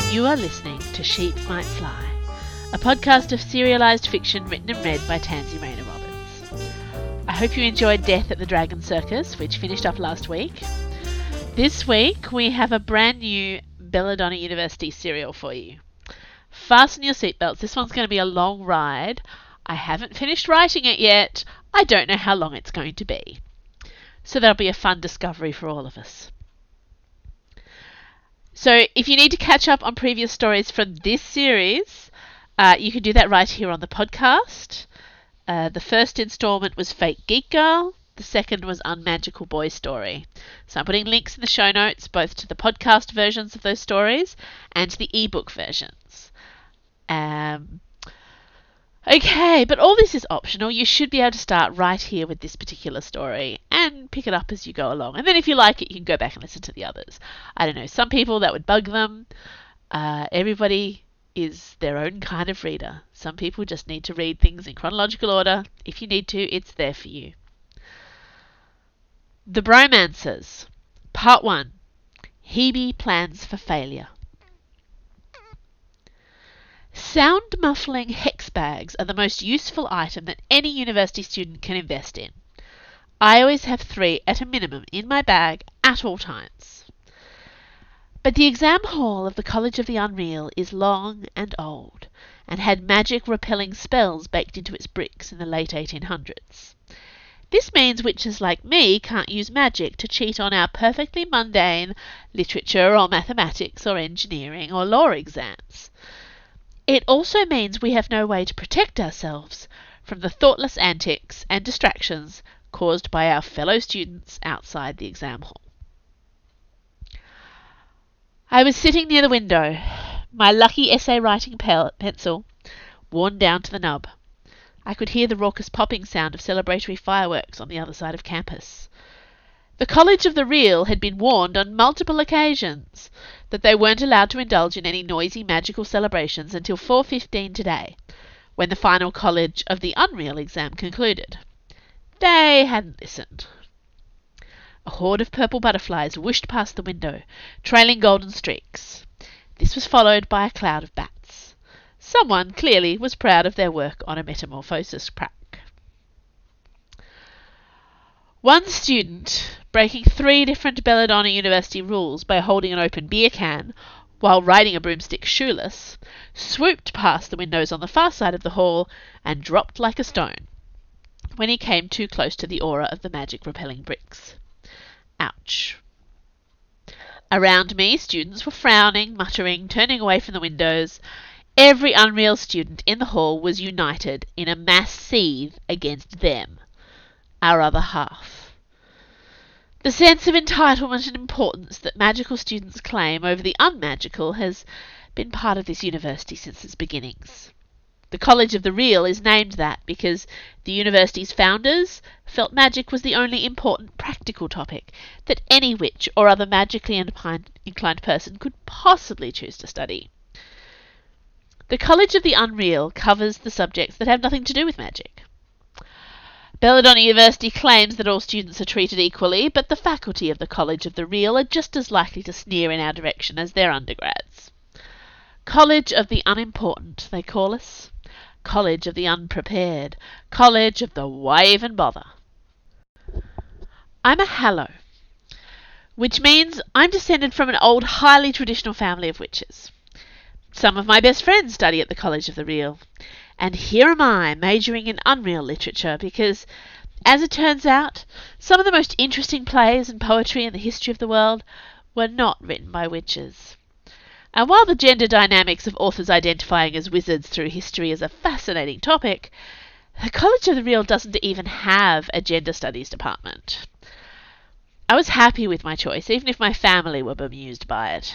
You are listening to Sheep Might Fly, a podcast of serialised fiction written and read by Tansy Rayner Roberts. I hope you enjoyed Death at the Dragon Circus, which finished up last week. This week we have a brand new Belladonna University serial for you. Fasten your seatbelts, this one's going to be a long ride. I haven't finished writing it yet. I don't know how long it's going to be. So that'll be a fun discovery for all of us. So if you need to catch up on previous stories from this series, you can do that right here on the podcast. The first instalment was Fake Geek Girl. The second was Unmagical Boy Story. So I'm putting links in the show notes both to the podcast versions of those stories and to the ebook versions. Okay, but all this is optional. You should be able to start right here with this particular story and pick it up as you go along. And then if you like it, you can go back and listen to the others. I don't know, some people that would bug them. Everybody is their own kind of reader. Some people just need to read things in chronological order. If you need to, it's there for you. The Bromancers, Part 1. Hebe Plans for Failure. Sound-muffling hex bags are the most useful item that any university student can invest in. I always have 3 at a minimum in my bag at all times. But the exam hall of the College of the Unreal is long and old, and had magic-repelling spells baked into its bricks in the late 1800s. This means witches like me can't use magic to cheat on our perfectly mundane literature or mathematics or engineering or law exams. It also means we have no way to protect ourselves from the thoughtless antics and distractions caused by our fellow students outside the exam hall. I was sitting near the window, my lucky essay writing pencil worn down to the nub. I could hear the raucous popping sound of celebratory fireworks on the other side of campus. The College of the Real had been warned on multiple occasions that they weren't allowed to indulge in any noisy magical celebrations until 4:15 today, when the final College of the Unreal exam concluded. They hadn't listened. A horde of purple butterflies whooshed past the window, trailing golden streaks. This was followed by a cloud of bats. Someone, clearly, was proud of their work on a metamorphosis crack. One student, breaking 3 different Belladonna University rules by holding an open beer can while riding a broomstick shoeless, swooped past the windows on the far side of the hall and dropped like a stone when he came too close to the aura of the magic-repelling bricks. Ouch. Around me, students were frowning, muttering, turning away from the windows. Every Unreal student in the hall was united in a mass seethe against them, our other half. The sense of entitlement and importance that magical students claim over the unmagical has been part of this university since its beginnings. The College of the Real is named that because the university's founders felt magic was the only important practical topic that any witch or other magically inclined person could possibly choose to study. The College of the Unreal covers the subjects that have nothing to do with magic. Belladonna University claims that all students are treated equally, but the faculty of the College of the Real are just as likely to sneer in our direction as their undergrads. College of the Unimportant, they call us. College of the Unprepared. College of the Why Even Bother. I'm a Hallow, which means I'm descended from an old, highly traditional family of witches. Some of my best friends study at the College of the Real. And here am I, majoring in Unreal literature, because, as it turns out, some of the most interesting plays and poetry in the history of the world were not written by witches. And while the gender dynamics of authors identifying as wizards through history is a fascinating topic, the College of the Real doesn't even have a gender studies department. I was happy with my choice, even if my family were bemused by it.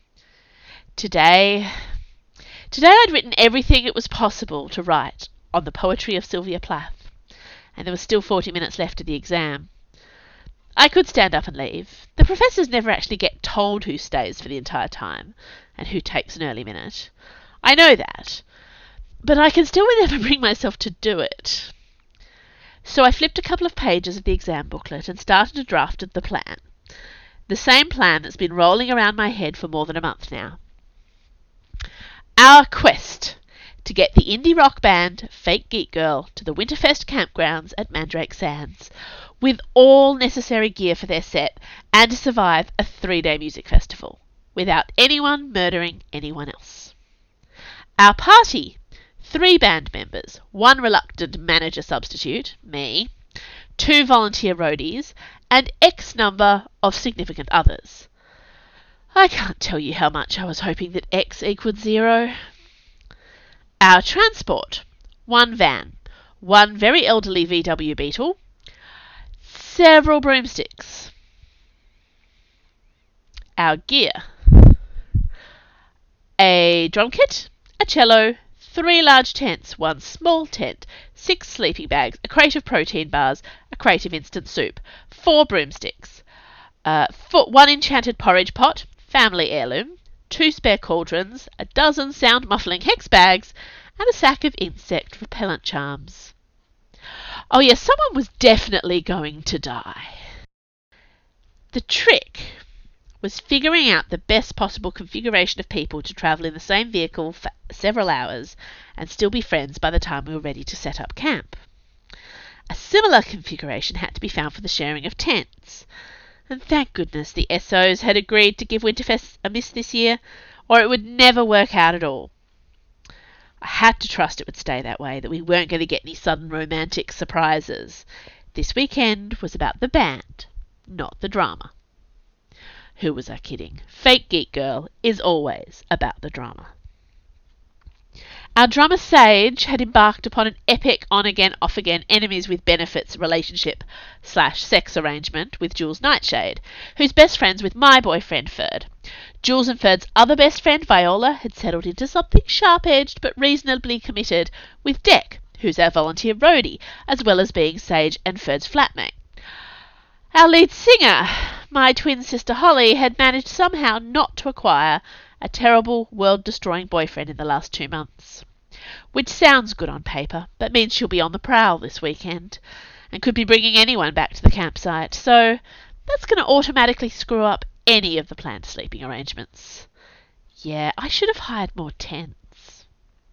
Today I'd written everything it was possible to write on the poetry of Sylvia Plath, and there was still 40 minutes left of the exam. I could stand up and leave. The professors never actually get told who stays for the entire time, and who takes an early minute. I know that, but I can still never bring myself to do it. So I flipped a couple of pages of the exam booklet and started a draft of the plan. The same plan that's been rolling around my head for more than a month now. our quest to get the indie rock band Fake Geek Girl to the Winterfest campgrounds at Mandrake Sands, with all necessary gear for their set, and to survive a 3-day music festival, without anyone murdering anyone else. Our party: 3 band members, 1 reluctant manager substitute, me, 2 volunteer roadies, and X number of significant others. I can't tell you how much I was hoping that X equaled 0. Our transport: 1 van, 1 very elderly VW Beetle, several broomsticks. Our gear: a drum kit, a cello, 3 large tents, 1 small tent, 6 sleeping bags, a crate of protein bars, a crate of instant soup, 4 broomsticks, 1 enchanted porridge pot, family heirloom, 2 spare cauldrons, a dozen sound-muffling hex bags, and a sack of insect repellent charms. Oh yes, someone was definitely going to die. The trick was figuring out the best possible configuration of people to travel in the same vehicle for several hours and still be friends by the time we were ready to set up camp. A similar configuration had to be found for the sharing of tents. And thank goodness the SOs had agreed to give Winterfest a miss this year, or it would never work out at all. I had to trust it would stay that way, that we weren't going to get any sudden romantic surprises. This weekend was about the band, not the drama. Who was I kidding? Fake Geek Girl is always about the drama. Our drummer Sage had embarked upon an epic on-again, off-again, enemies-with-benefits relationship/sex arrangement with Jules Nightshade, who's best friends with my boyfriend Ferd. Jules and Ferd's other best friend, Viola, had settled into something sharp-edged but reasonably committed with Dec, who's our volunteer roadie, as well as being Sage and Ferd's flatmate. Our lead singer, my twin sister Holly, had managed somehow not to acquire a terrible, world-destroying boyfriend in the last 2 months. Which sounds good on paper, but means she'll be on the prowl this weekend, and could be bringing anyone back to the campsite, so that's going to automatically screw up any of the planned sleeping arrangements. Yeah, I should have hired more tents.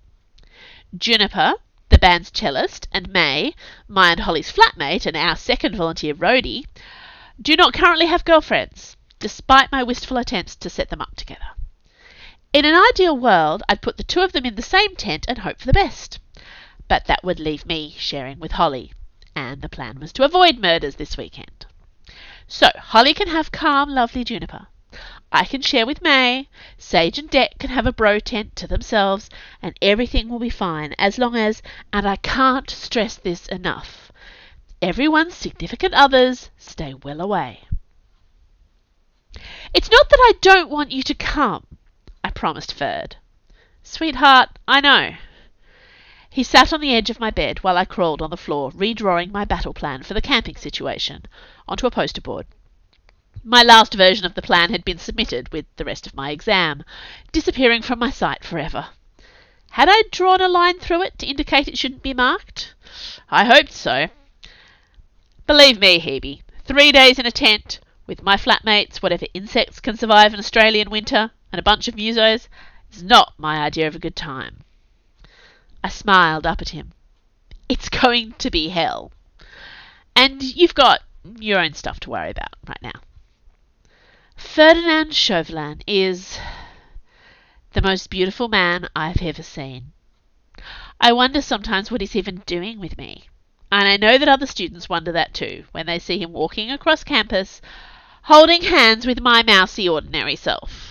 Juniper, the band's cellist, and May, my and Holly's flatmate and our second volunteer roadie, do not currently have girlfriends, despite my wistful attempts to set them up together. In an ideal world, I'd put the 2 of them in the same tent and hope for the best. But that would leave me sharing with Holly, and the plan was to avoid murders this weekend. So, Holly can have calm, lovely Juniper. I can share with May, Sage and Dec can have a bro tent to themselves, and everything will be fine as long as, and I can't stress this enough, everyone's significant others stay well away. It's not that I don't want you to come, I promised Ferd. Sweetheart, I know. He sat on the edge of my bed while I crawled on the floor, redrawing my battle plan for the camping situation onto a poster board. My last version of the plan had been submitted with the rest of my exam, disappearing from my sight forever. Had I drawn a line through it to indicate it shouldn't be marked? I hoped so. Believe me, Hebe, 3 days in a tent, with my flatmates, whatever insects can survive an Australian winter, and a bunch of musos, is not my idea of a good time. I smiled up at him. It's going to be hell. And you've got your own stuff to worry about right now. Ferdinand Chauvelin is the most beautiful man I've ever seen. I wonder sometimes what he's even doing with me. And I know that other students wonder that too, when they see him walking across campus, holding hands with my mousy ordinary self.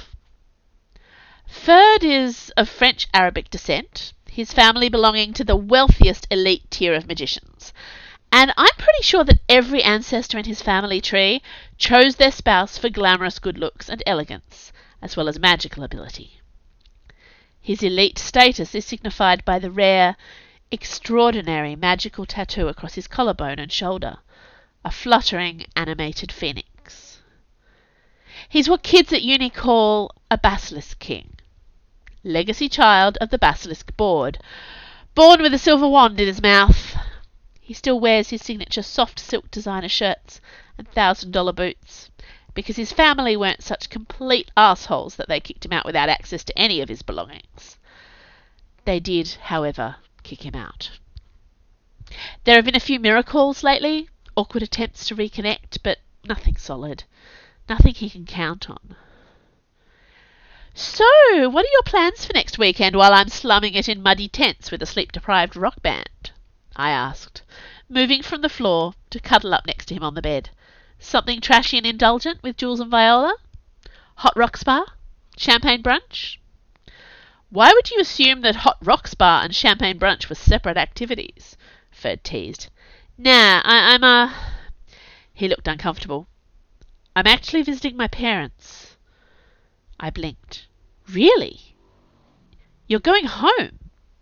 Ferd is of French-Arabic descent, his family belonging to the wealthiest elite tier of magicians, and I'm pretty sure that every ancestor in his family tree chose their spouse for glamorous good looks and elegance, as well as magical ability. His elite status is signified by the rare, extraordinary magical tattoo across his collarbone and shoulder, a fluttering animated phoenix. He's what kids at uni call a basilisk king, legacy child of the basilisk board, born with a silver wand in his mouth. He still wears his signature soft silk designer shirts and $1,000 boots, because his family weren't such complete assholes that they kicked him out without access to any of his belongings. They did, however, kick him out. There have been a few miracles lately, awkward attempts to reconnect, but nothing solid. Nothing he can count on. So, what are your plans for next weekend while I'm slumming it in muddy tents with a sleep-deprived rock band? I asked, moving from the floor to cuddle up next to him on the bed. Something trashy and indulgent with Jules and Viola? Hot rock spa? Champagne brunch? Why would you assume that hot rock spa and champagne brunch were separate activities? Ferd teased. Nah, I'm He looked uncomfortable. I'm actually visiting my parents. I blinked. Really? You're going home?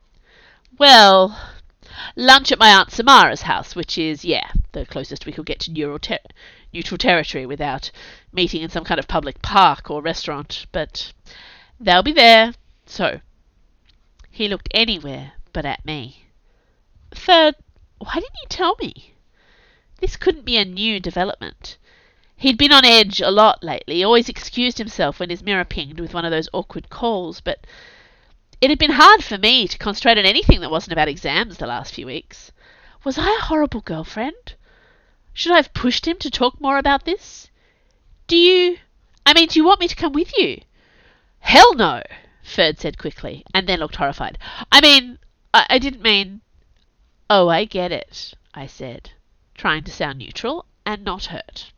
Well, lunch at my Aunt Samara's house, which is, the closest we could get to neutral territory without meeting in some kind of public park or restaurant. But they'll be there. So, he looked anywhere but at me. Ferd, why didn't you tell me? This couldn't be a new development. He'd been on edge a lot lately, always excused himself when his mirror pinged with one of those awkward calls, but it had been hard for me to concentrate on anything that wasn't about exams the last few weeks. Was I a horrible girlfriend? Should I have pushed him to talk more about this? Do you want me to come with you? Hell no, Ferd said quickly, and then looked horrified. I didn't mean... Oh, I get it, I said, trying to sound neutral and not hurt.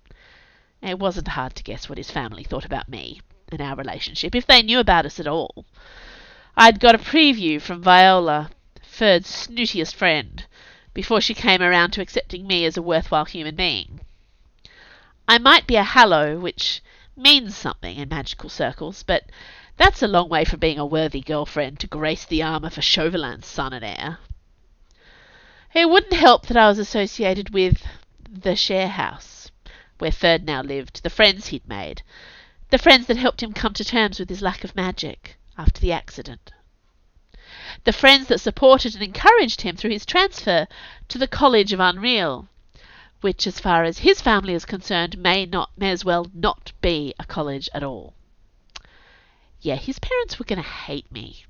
It wasn't hard to guess what his family thought about me and our relationship, if they knew about us at all. I'd got a preview from Viola, Ferd's snootiest friend, before she came around to accepting me as a worthwhile human being. I might be a Hallow, which means something in magical circles, but that's a long way from being a worthy girlfriend to grace the armour for Chauvelin's son and heir. It wouldn't help that I was associated with the share house, where Ferd now lived, the friends he'd made, the friends that helped him come to terms with his lack of magic after the accident, the friends that supported and encouraged him through his transfer to the College of Unreal, which, as far as his family is concerned, may as well not be a college at all. Yeah, his parents were going to hate me.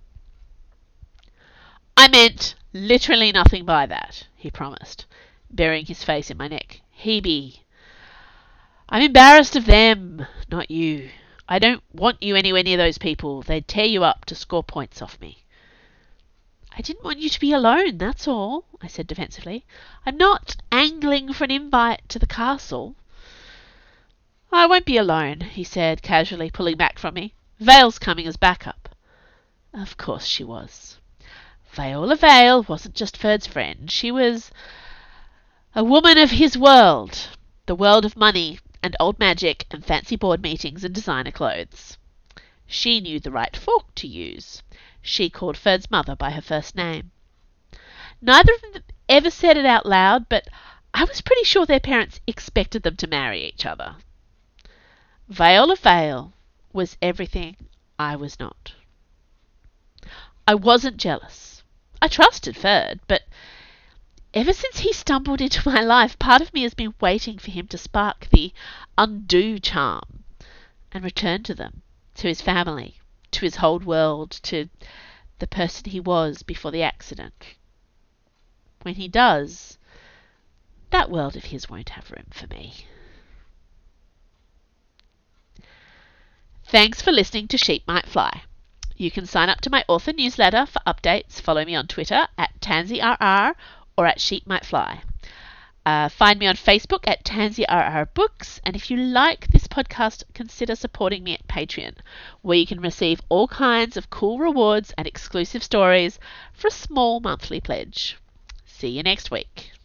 I meant literally nothing by that, he promised, burying his face in my neck. Hebe, I'm embarrassed of them, not you. I don't want you anywhere near those people. They'd tear you up to score points off me. I didn't want you to be alone, that's all, I said defensively. I'm not angling for an invite to the castle. I won't be alone, he said, casually pulling back from me. Vale's coming as backup. Of course she was. Viola Vale wasn't just Ferd's friend. She was a woman of his world, the world of money and old magic and fancy board meetings and designer clothes. She knew the right fork to use. She called Ferd's mother by her first name. Neither of them ever said it out loud, but I was pretty sure their parents expected them to marry each other. Viola Vale was everything I was not. I wasn't jealous. I trusted Ferd, but ever since he stumbled into my life, part of me has been waiting for him to spark the undo charm and return to them, to his family, to his whole world, to the person he was before the accident. When he does, that world of his won't have room for me. Thanks for listening to Sheep Might Fly. You can sign up to my author newsletter for updates. Follow me on Twitter at TansyRR or at Sheep Might Fly. Find me on Facebook at TansyRR Books. And if you like this podcast, consider supporting me at Patreon, where you can receive all kinds of cool rewards and exclusive stories for a small monthly pledge. See you next week.